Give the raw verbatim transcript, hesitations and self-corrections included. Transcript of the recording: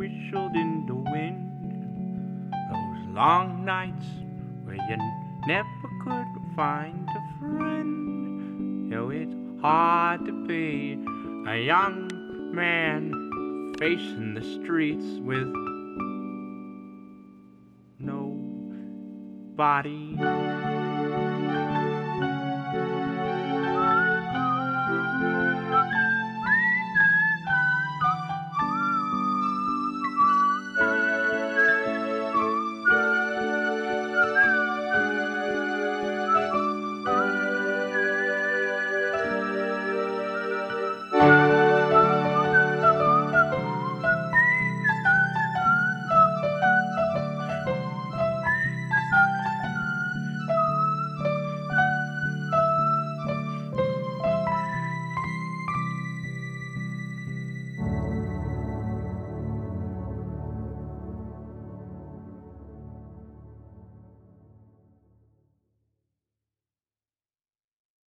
whistled in the wind. Those long nights where you never could find a friend. You know, it's hard to be a young man facing the streets with nobody.